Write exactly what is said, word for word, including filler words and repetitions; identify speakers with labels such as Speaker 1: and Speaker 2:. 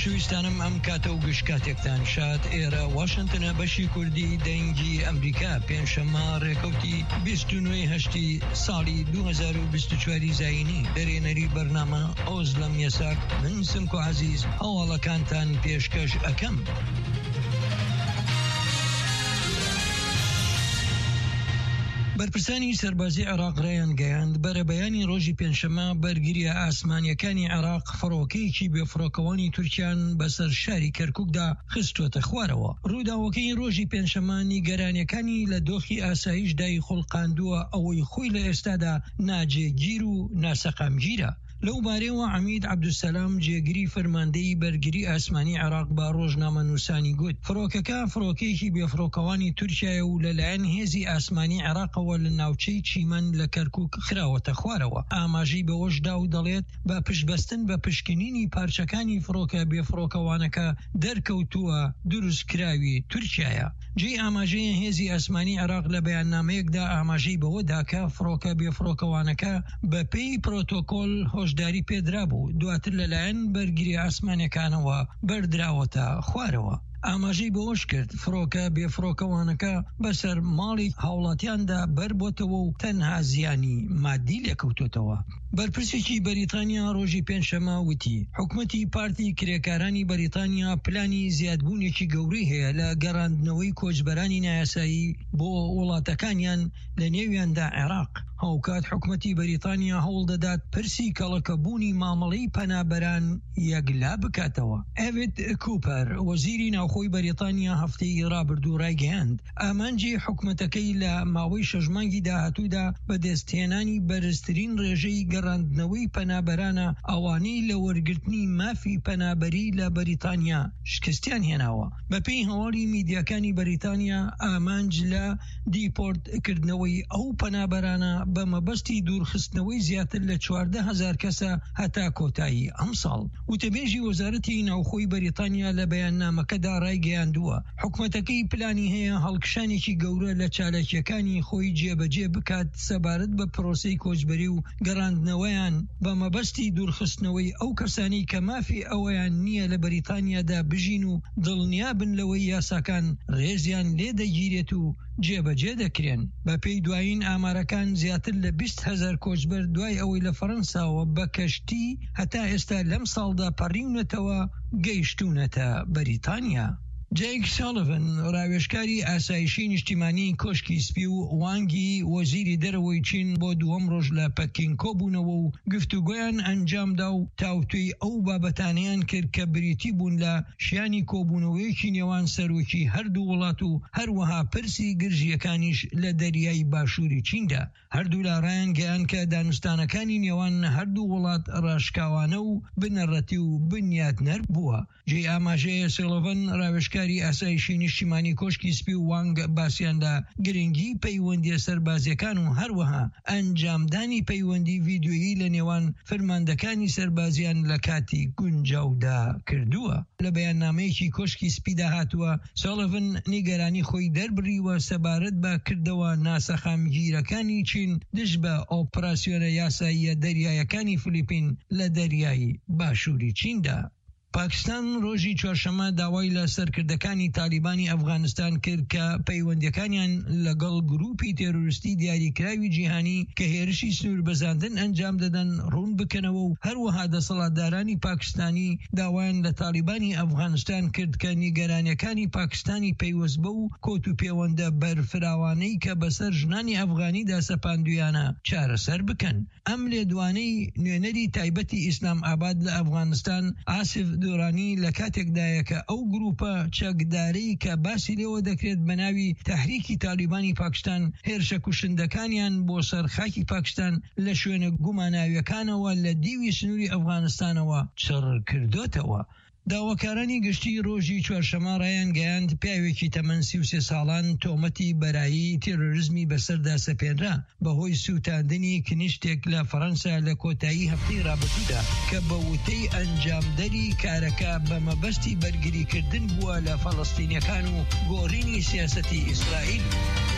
Speaker 1: خۆشەویستانم ئەم کاتە و گشتکاتێکتان شاد. ئێرە واشنتنە بەشی کوردی دەنگی ئەمریکا پێنجشەممە ڕێکەوتی بیست و نۆ هەشتی ساڵی دوو هەزار و بیست و چوار زاینی دەرێنەری بەرنامە ئەوز لەم یەساک من سمکۆ عەزیز هەواڵەکانتان پێشکەش ئەکەم. بەرپرسانی سەربازی عێراق ڕێیان گەیاند بەرە بەیانی ڕۆژی پێنجشەممە بەرگریە ئاسمانیەکانی عێراق فڕۆکەیەکی بێفڕۆکەوانی تورکیان بەسەر شاری کەرکووکدا خستوەتە خوارەوە. ڕووداوەکەی ڕۆژی پێنجشەممە نیگەرانیەکانی لە دۆخی ئاسایشدای خوڵقاندووە ئەوەی خۆی لە ئێستادا ناجێگیر و ناسەقامگیرە. لەو بارەیەوە عەمید عەبدولسەلام جێگیری فەرماندەی بەرگری ئاسمانی عێراق با ڕۆژنامە نووسانی گوت فڕۆکەکە فڕۆکەیەکی بێفڕۆکەوانی تورکیایە و لەلایەن هێزی ئاسمانی عێراقەوە لە ناوچەی چیمەن لە کەرکووک خراوەتە خوارەوە. ئاماژەی بەوەشدا و دەڵێت بە پشتبەستن بە پشکنینی پارچەکانی فڕۆکە بێفڕۆکەوانەکە دەرکەوتووە دروستکراوی تورکیایە. جێ ئاماژەیە هێزی ئاسمانی عێراق لە بەیاننامەیەکدا ئاماژەی بەوەدا کە فڕۆکە بێفڕۆکەوانەکە بە پێی پرۆتۆکۆل هۆشداری پێدرا بوو، دواتر لەلایەن بەرگری ئاسمانیەکانەوە بەردراوەتە خوارەوە. ئاماژەی بەوەش کرد فڕۆکە بێفڕۆکەوانەکە بەسەر ماڵی هاوڵاتیاندا بەربۆتەوە و تەنها زیانی مادی لێکەوتوتەوە. بەرپرسێکی بەریتانیا ڕۆژی پێنجشەممە وتی حکومەتی پارتی کرێکارانی بەریتانیا پلانی زیادبوونێکی گەورەی هەیە لە گەڕاندنەوەی کۆچبەرانی نایاسایی بۆ وڵاتەکانیان لە نێویاندا عێراق. هەوکات حکومەتی بەریتانیا هەوڵ دەدات پرسی کەڵەکەبوونی مامەڵەی پەنابەران یەکلا بکاتەوە. ئەڤێت کوپەر وەزیری ناوخۆی بەریتانیا هەفتەی ڕابردوو ڕایگەیاند ئامانجی حکومەتەکەی لە ماوەی شەژمانگی داهاتوودا بەدەستهێنانی بەرزترین ڕێژەی گەڕاندنەوەی پەنابەرانە ئەوانەی لە وەرگرتنی مافی پەنابەری لە بەریتانیا شکستیان هێناوە. بەپێی هەواڵی میدیاکانی بەریتانیا ئامانج لە دیپۆرتکردنەوەی ئەو پەنابەرانە بە مەبەستی دوورخستنەوەی زیاتر لە چواردە هەزار کەسە هەتا کۆتایی ئەم ساڵ. وتەبێژی وەزارەتی ناوخۆی بەریتانیا لە بەیاننامەکەدا ڕایگەیاندووە حکومەتەکەی پلانی هەیە هەڵکشانێکی گەورە لە چالەکیەکانی خۆی جێبەجێ بکات سەبارەت بە پرۆسەی کۆچبەری و گەڕاندنەوەیان بە مەبەستی دوورخستنەوەی ئەو کەسانی کە مافی ئەوەیان نییە لە بەریتانیادا بژین و دڵنیابن لەوەی یاساکان ڕێزیان لێ دەگیرێت و جێبەجێ دەکرێن. بە پێی دوایین ئامارەکان زیاتر لە بیست هەزار کۆچبەر دوای ئەوەی لە فەڕەنساوە بە کەشتی هەتا ئێستا لەم ساڵدا پەڕیونەتەوە گەیشتونەتە بەریتانیا. جەیک ساڵڤن ڕاوێژکاری ئاسایشی نیشتیمانی کۆشکی سپی و وانگی وەزیری دەرەوەی چین بۆ دووەم ڕۆژ لە پەکین کۆبوونەوە و گفتوگۆیان ئەنجامدا و تاوتوی ئەو بابەتانیان کرد کە بریتی بوون لە شیانی کۆبوونەوەیەکی نێوان سەرۆکی هەردوو وڵات و هەروەها پرسی گرژیەکانیش لە دەریای باشووری چیندا. هەردوو لاڕایان گەیان کە دانوستانەکانی نێوان هەردوو وڵات ڕاشکاوانە و بنەڕەتی و بنیاتنەر بووە. جێ ئاماژەیە سڵڤن ڕاوێژکاری ئاسایشی نیشتیمانی کۆشکی سپی و وانگ باسییاندا گرنگی پەیوەندی سەربازیەکان و هەروەها ئەنجامدانی پەیوەندی ڤیدیۆیی لە نێوان فەرماندەکانی سەربازیان لە کاتی گونجاودا کردووە. لە بەیاننامەیەکی کۆشکی سپیدا هاتووە ساڵڤن نیگەرانی خۆی دەربڕیوە سەبارەت بە کردەوە ناسەخامگیرەکانی چین دژ بە ئۆپراسیۆنە یاساییە دەریایەکانی فلیپین لە دەریایی باشووری چیندا. پاکستان ڕۆژی چوارشەممە داوای لە سەرکردەکانی تالیبانی ئەفغانستان کرد کە پەیوەندیەکانیان لەگەڵ گروپی تێرۆریستی دیاریکراوی جیهانی کە هێرشی سنوور بەزاندن ئەنجام دەدەن ڕوون بکەنەوە و هەروەها دەسەڵاتدارانی پاکستانی داوایان لە تالیبانی ئەفغانستان کرد کە نیگەرانیەکانی پاکستانی پەیوەست بە و کۆت و پەیوەندە بەرفراوانەی کە بەسەر ژنانی ئەفغانیدا سەپاندویانە چارەسەر بکەن. ئەم لێدوانەی نوێنەری تایبەتی ئیسلام ئاباد لە ئەفغانستان ئاسف دورانی لە کاتێکدایە کە ئەو گروپە چەکدارەی کە باسی لێوە دەکرێت بە ناوی تەحریکی تالیبانی پاکستان هێرشە کوشندەکانیان بۆ سەر خاکی پاکستان لە شوێنە گوماناویەکانەوە لە دیوی سنووری ئەفغانستانەوە چڕ کردوتەوە. داواکارانی گشتی ڕۆژی چوارشەممە ڕایان گەیاند پیاوێکی تەمەن سی و سێ ساڵان تۆمەتی بەرایی تێرۆریزمی بەسەردا سەپێنرا بەهۆی سووتاندنی کنیشتێک لە فەڕەنسا لە کۆتایی هەفتەی ڕابردوودا کە بە وتەی ئەنجامدەری کارەکە بە مەبەستی بەرگریکردن بووە لە فەڵەستینیەکان و گۆڕینی سیاسەتی ئیسرائیل.